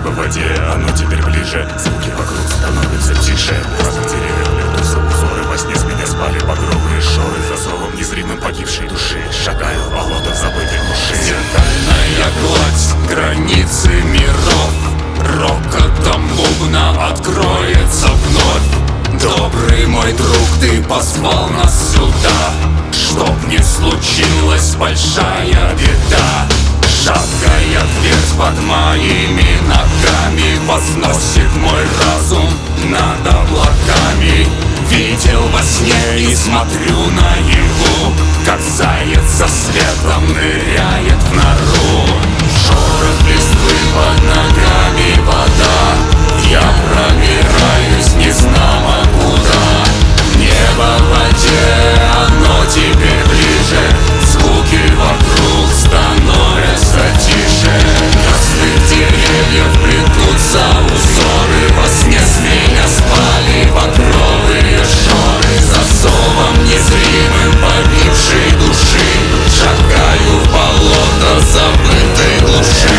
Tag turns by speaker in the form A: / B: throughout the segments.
A: небо в воде, оно теперь ближе. Звуки вокруг становятся тише. В разных деревьях плетутся узоры. Во сне с меня спали багровые шоры. За зовом незримым погибшей души шагаю в болото забытой глуши.
B: Зеркальная гладь, границы миров, рокотом бубна откроется вновь. Добрый мой друг, ты позвал нас сюда, чтоб не случилась большая беда. Шаткая дверь под моими ногами возносит мой разум над облаками. Видел во сне и смотрю наяву, как заяц со светом ныряет в нору. Шорох листвы под ногами, вода, я пробираюсь незнамо куда. Небо в воде, оно теперь ближе, звуки вокруг становятся тише. Красных деревьев плетутся узоры, во сне с меня спали багровые шоры. За зовом незримым погибшей души шагаю в болото забытой глуши.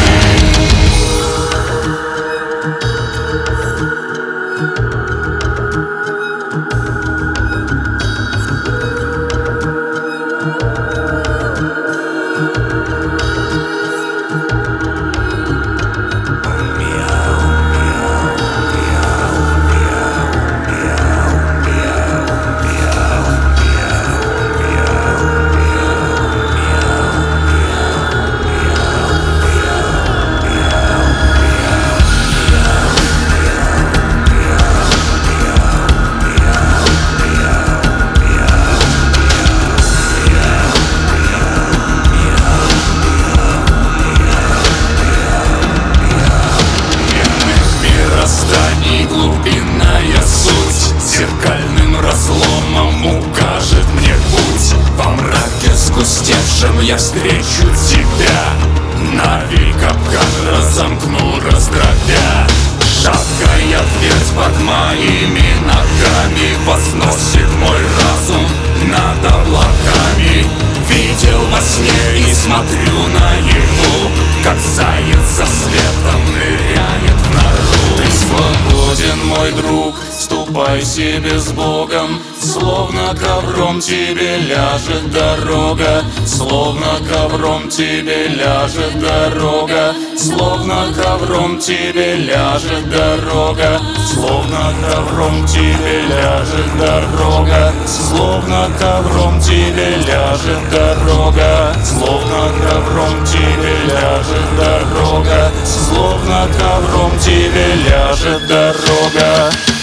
B: Глубинная суть зеркальным разломом укажет мне путь. Во мраке сгустевшем я встречу тебя, навей капкан разомкну, раздробя. Шаткая дверь под моими ногами возносит мой разум над облаками. Видел во сне и смотрю наяву, как заяц со светом ныряет в нору. Ты свободен, мой друг, ступай себе с Богом, словно ковром тебе ляжет дорога, словно ковром тебе ляжет дорога, словно ковром тебе ляжет дорога, словно ковром тебе ляжет дорога, словно ковром тебе ляжет дорога, словно ковром тебе ляжет дорога, словно ковром тебе ляжет дорога.